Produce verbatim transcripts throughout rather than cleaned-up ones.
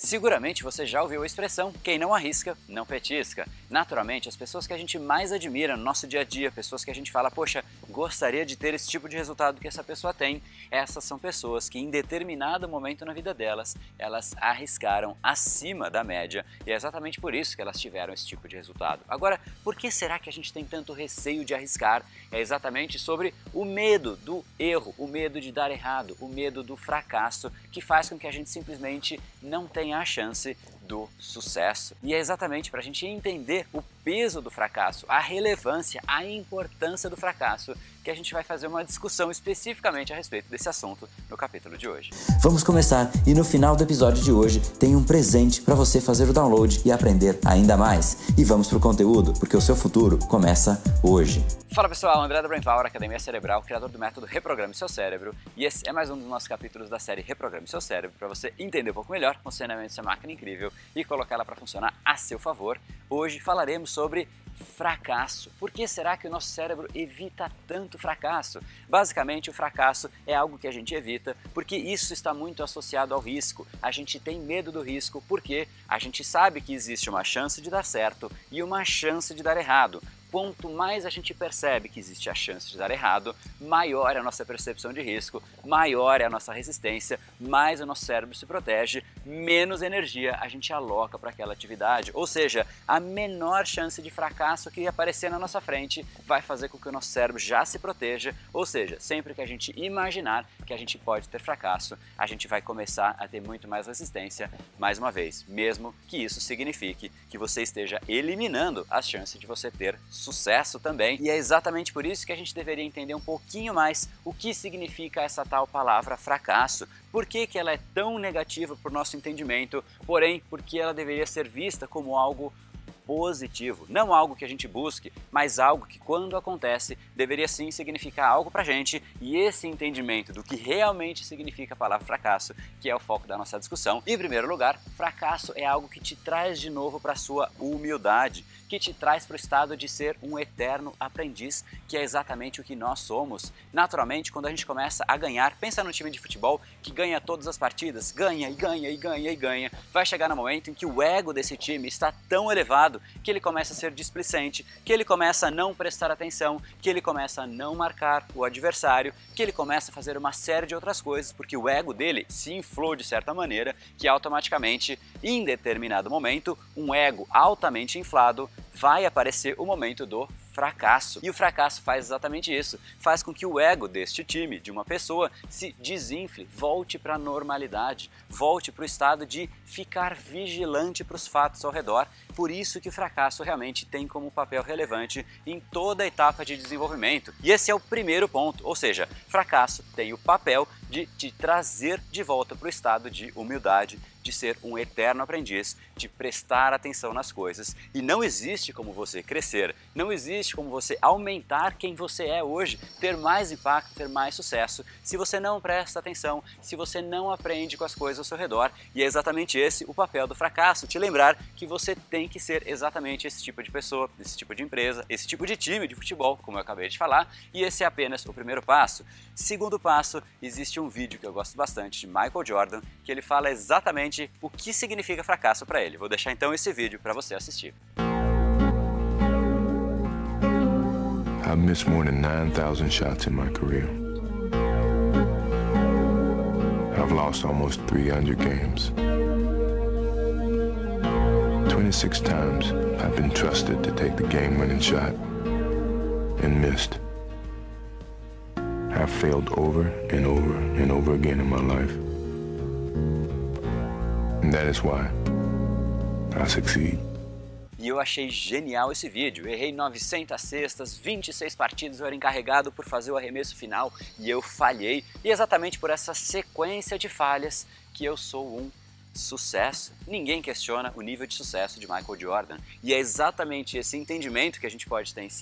Seguramente você já ouviu a expressão, quem não arrisca, não petisca. Naturalmente, as pessoas que a gente mais admira no nosso dia a dia, pessoas que a gente fala, poxa, gostaria de ter esse tipo de resultado que essa pessoa tem, essas são pessoas que em determinado momento na vida delas, elas arriscaram acima da média e é exatamente por isso que elas tiveram esse tipo de resultado. Agora, por que será que a gente tem tanto receio de arriscar? É exatamente sobre o medo do erro, o medo de dar errado, o medo do fracasso, que faz com que a gente simplesmente não tenha a chance do sucesso. E é exatamente para a gente entender o peso do fracasso, a relevância, a importância do fracasso, que a gente vai fazer uma discussão especificamente a respeito desse assunto no capítulo de hoje. Vamos começar e no final do episódio de hoje tem um presente para você fazer o download e aprender ainda mais. E vamos pro conteúdo, porque o seu futuro começa hoje. Fala pessoal, André da Brain Power, Academia Cerebral, criador do método Reprograme Seu Cérebro, e esse é mais um dos nossos capítulos da série Reprograme Seu Cérebro para você entender um pouco melhor o funcionamento dessa máquina incrível e colocar ela para funcionar a seu favor. Hoje falaremos sobre fracasso. Por que será que o nosso cérebro evita tanto fracasso? Basicamente, o fracasso é algo que a gente evita porque isso está muito associado ao risco. A gente tem medo do risco porque a gente sabe que existe uma chance de dar certo e uma chance de dar errado. Quanto mais a gente percebe que existe a chance de dar errado, maior é a nossa percepção de risco, maior é a nossa resistência, mais o nosso cérebro se protege, menos energia a gente aloca para aquela atividade. Ou seja, a menor chance de fracasso que aparecer na nossa frente vai fazer com que o nosso cérebro já se proteja. Ou seja, sempre que a gente imaginar que a gente pode ter fracasso, a gente vai começar a ter muito mais resistência, mais uma vez, mesmo que isso signifique que você esteja eliminando as chances de você ter sucesso também. E é exatamente por isso que a gente deveria entender um pouquinho mais o que significa essa tal palavra fracasso. Por que que ela é tão negativa para o nosso entendimento, porém, porque ela deveria ser vista como algo positivo, não algo que a gente busque, mas algo que quando acontece deveria sim significar algo pra gente, e esse entendimento do que realmente significa a palavra fracasso, que é o foco da nossa discussão. Em primeiro lugar, fracasso é algo que te traz de novo para sua humildade, que te traz para o estado de ser um eterno aprendiz, que é exatamente o que nós somos. Naturalmente, quando a gente começa a ganhar, pensa no time de futebol que ganha todas as partidas, ganha e ganha e ganha e ganha, vai chegar no momento em que o ego desse time está tão elevado que ele começa a ser displicente, que ele começa a não prestar atenção, que ele começa a não marcar o adversário, que ele começa a fazer uma série de outras coisas, porque o ego dele se inflou de certa maneira, que automaticamente, em determinado momento, um ego altamente inflado, vai aparecer o momento do fracasso. E o fracasso faz exatamente isso, faz com que o ego deste time, de uma pessoa, se desinfle, volte para a normalidade, volte para o estado de ficar vigilante para os fatos ao redor. Por isso que o fracasso realmente tem como papel relevante em toda a etapa de desenvolvimento. E esse é o primeiro ponto, ou seja, fracasso tem o papel de te trazer de volta para o estado de humildade, de ser um eterno aprendiz, de prestar atenção nas coisas. E não existe como você crescer, não existe como você aumentar quem você é hoje, ter mais impacto, ter mais sucesso, se você não presta atenção, se você não aprende com as coisas ao seu redor. E é exatamente esse o papel do fracasso, te lembrar que você tem que ser exatamente esse tipo de pessoa, esse tipo de empresa, esse tipo de time de futebol, como eu acabei de falar, e esse é apenas o primeiro passo. Segundo passo, existe um vídeo que eu gosto bastante de Michael Jordan, que ele fala exatamente o que significa fracasso para ele. Vou deixar então esse vídeo para você assistir. I've missed more than nine thousand shots in my career. I've lost almost three hundred games. twenty-six times I've been trusted to take the game-winning shot and missed. I've failed over and over and over again in my life. And that is why I succeed. E eu achei genial esse vídeo. Errei novecentas cestas, vinte e seis partidas, eu era encarregado por fazer o arremesso final e eu falhei. E exatamente por essa sequência de falhas que eu sou um sucesso. Ninguém questiona o nível de sucesso de Michael Jordan. E é exatamente esse entendimento que a gente pode ter em cima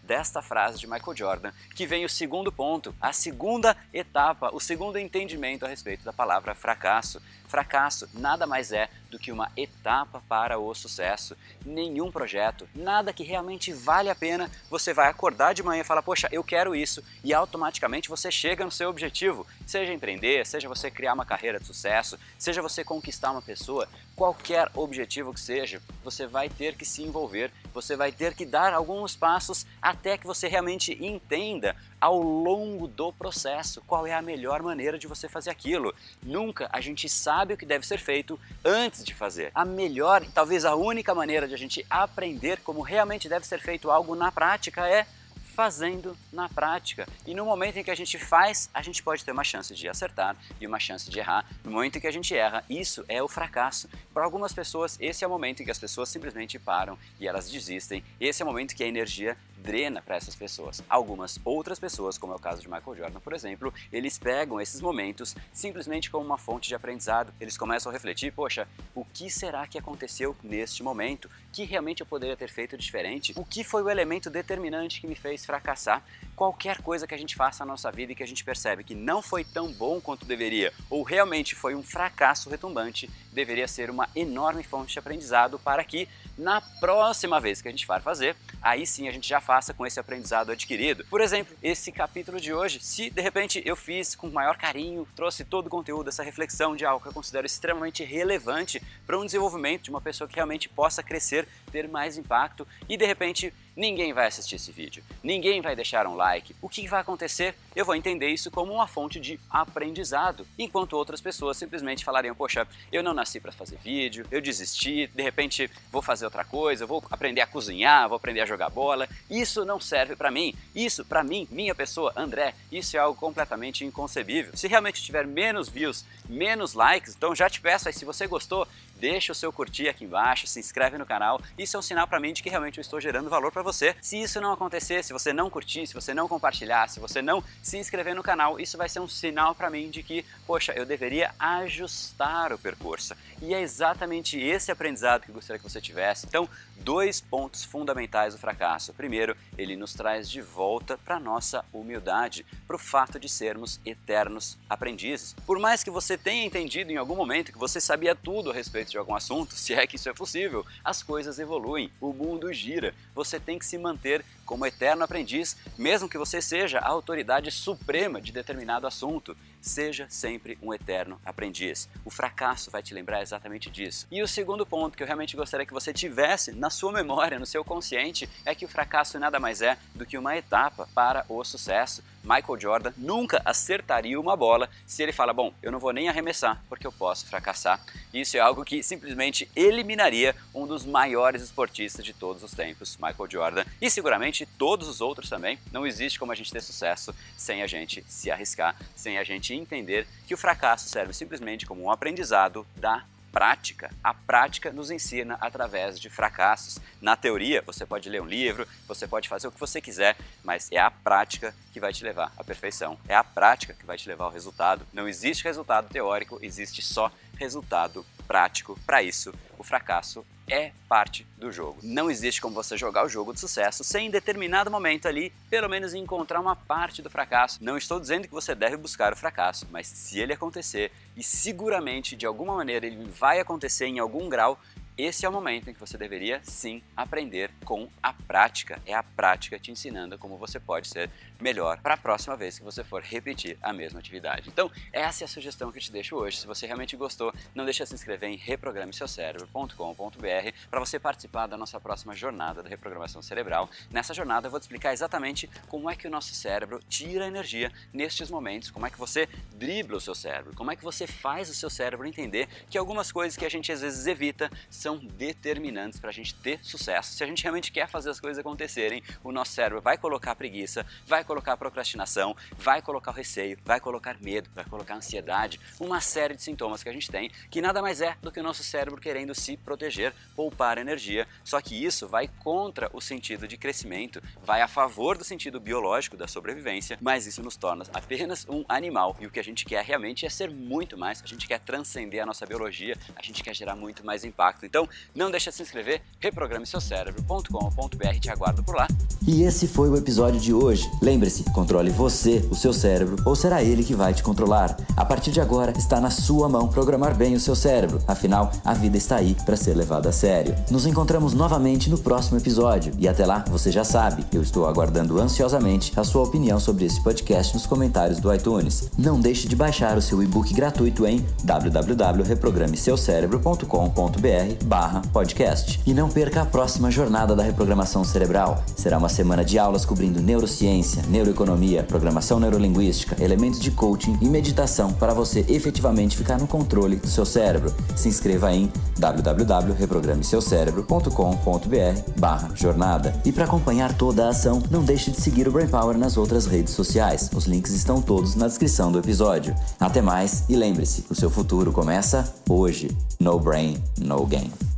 desta frase de Michael Jordan que vem o segundo ponto, a segunda etapa, o segundo entendimento a respeito da palavra fracasso. Fracasso nada mais é do que uma etapa para o sucesso. Nenhum projeto, nada que realmente vale a pena, você vai acordar de manhã e falar, poxa, eu quero isso, e automaticamente você chega no seu objetivo. Seja empreender, seja você criar uma carreira de sucesso, seja você conquistar uma pessoa, qualquer objetivo que seja, você vai ter que se envolver, você vai ter que dar alguns passos até que você realmente entenda ao longo do processo qual é a melhor maneira de você fazer aquilo. Nunca a gente sabe o que deve ser feito antes de fazer. A melhor e talvez a única maneira de a gente aprender como realmente deve ser feito algo na prática é fazendo na prática. E no momento em que a gente faz, a gente pode ter uma chance de acertar e uma chance de errar. No momento em que a gente erra, isso é o fracasso. Para algumas pessoas, esse é o momento em que as pessoas simplesmente param e elas desistem. Esse é o momento que a energia drena para essas pessoas. Algumas outras pessoas, como é o caso de Michael Jordan, por exemplo, eles pegam esses momentos simplesmente como uma fonte de aprendizado. Eles começam a refletir, poxa, o que será que aconteceu neste momento? O que realmente eu poderia ter feito diferente? O que foi o elemento determinante que me fez fracassar? Qualquer coisa que a gente faça na nossa vida e que a gente percebe que não foi tão bom quanto deveria, ou realmente foi um fracasso retumbante, deveria ser uma enorme fonte de aprendizado para que na próxima vez que a gente for fazer, aí sim a gente já faça com esse aprendizado adquirido. Por exemplo, esse capítulo de hoje, se de repente eu fiz com maior carinho, trouxe todo o conteúdo, essa reflexão de algo que eu considero extremamente relevante para um desenvolvimento de uma pessoa que realmente possa crescer, ter mais impacto, e de repente ninguém vai assistir esse vídeo, ninguém vai deixar um like, o que vai acontecer? Eu vou entender isso como uma fonte de aprendizado, enquanto outras pessoas simplesmente falariam, poxa, eu não nasci para fazer vídeo, eu desisti, de repente vou fazer outra coisa, vou aprender a cozinhar, vou aprender a jogar bola, isso não serve para mim, isso para mim, minha pessoa, André, isso é algo completamente inconcebível. Se realmente tiver menos views, menos likes, então já te peço aí, se você gostou, deixa o seu curtir aqui embaixo, se inscreve no canal, isso é um sinal para mim de que realmente eu estou gerando valor para você. Se isso não acontecer, se você não curtir, se você não compartilhar, se você não se inscrever no canal, isso vai ser um sinal para mim de que, poxa, eu deveria ajustar o percurso. E é exatamente esse aprendizado que eu gostaria que você tivesse. Então, dois pontos fundamentais do fracasso. Primeiro, ele nos traz de volta para a nossa humildade, para o fato de sermos eternos aprendizes. Por mais que você tenha entendido em algum momento que você sabia tudo a respeito de algum assunto, se é que isso é possível, as coisas evoluem, o mundo gira, você tem que se manter como eterno aprendiz, mesmo que você seja a autoridade suprema de determinado assunto. Seja sempre um eterno aprendiz. O fracasso vai te lembrar exatamente disso. E o segundo ponto que eu realmente gostaria que você tivesse na sua memória, no seu consciente, é que o fracasso nada mais é do que uma etapa para o sucesso. Michael Jordan nunca acertaria uma bola se ele fala, bom, eu não vou nem arremessar porque eu posso fracassar. Isso é algo que simplesmente eliminaria um dos maiores esportistas de todos os tempos, Michael Jordan, e seguramente todos os outros também. Não existe como a gente ter sucesso sem a gente se arriscar, sem a gente entender que o fracasso serve simplesmente como um aprendizado da prática. A prática nos ensina através de fracassos. Na teoria, você pode ler um livro, você pode fazer o que você quiser, mas é a prática que vai te levar à perfeição. É a prática que vai te levar ao resultado. Não existe resultado teórico, existe só resultado prático. Para isso, o fracasso é parte do jogo. Não existe como você jogar o jogo de sucesso sem em determinado momento ali, pelo menos encontrar uma parte do fracasso. Não estou dizendo que você deve buscar o fracasso, mas se ele acontecer, e seguramente de alguma maneira ele vai acontecer em algum grau, esse é o momento em que você deveria sim aprender com a prática. É a prática te ensinando como você pode ser melhor para a próxima vez que você for repetir a mesma atividade. Então, essa é a sugestão que eu te deixo hoje. Se você realmente gostou, não deixe de se inscrever em reprograme seu cérebro ponto com ponto br para você participar da nossa próxima jornada da reprogramação cerebral. Nessa jornada eu vou te explicar exatamente como é que o nosso cérebro tira energia nestes momentos, como é que você dribla o seu cérebro, como é que você faz o seu cérebro entender que algumas coisas que a gente às vezes evita são determinantes para a gente ter sucesso. Se a gente realmente quer fazer as coisas acontecerem, o nosso cérebro vai colocar preguiça, vai colocar procrastinação, vai colocar o receio, vai colocar medo, vai colocar ansiedade, uma série de sintomas que a gente tem, que nada mais é do que o nosso cérebro querendo se proteger, poupar energia, só que isso vai contra o sentido de crescimento, vai a favor do sentido biológico da sobrevivência, mas isso nos torna apenas um animal, e o que a gente quer realmente é ser muito mais, a gente quer transcender a nossa biologia, a gente quer gerar muito mais impacto. Então, não deixa de se inscrever, reprograme seu cérebro ponto com ponto br, te aguardo por lá. E esse foi o episódio de hoje. Lembre-se, controle você, o seu cérebro, ou será ele que vai te controlar? A partir de agora, está na sua mão programar bem o seu cérebro. Afinal, a vida está aí para ser levada a sério. Nos encontramos novamente no próximo episódio. E até lá, você já sabe, eu estou aguardando ansiosamente a sua opinião sobre esse podcast nos comentários do iTunes. Não deixe de baixar o seu e-book gratuito em w w w ponto reprograme seu cérebro ponto com ponto b r barra podcast. E não perca a próxima jornada da reprogramação cerebral. Será uma semana de aulas cobrindo neurociência, neuroeconomia, programação neurolinguística, elementos de coaching e meditação para você efetivamente ficar no controle do seu cérebro. Se inscreva em w w w ponto reprograme seu cérebro ponto com ponto b r barra jornada. E para acompanhar toda a ação, não deixe de seguir o Brain Power nas outras redes sociais. Os links estão todos na descrição do episódio. Até mais e lembre-se, o seu futuro começa hoje. No brain, no game.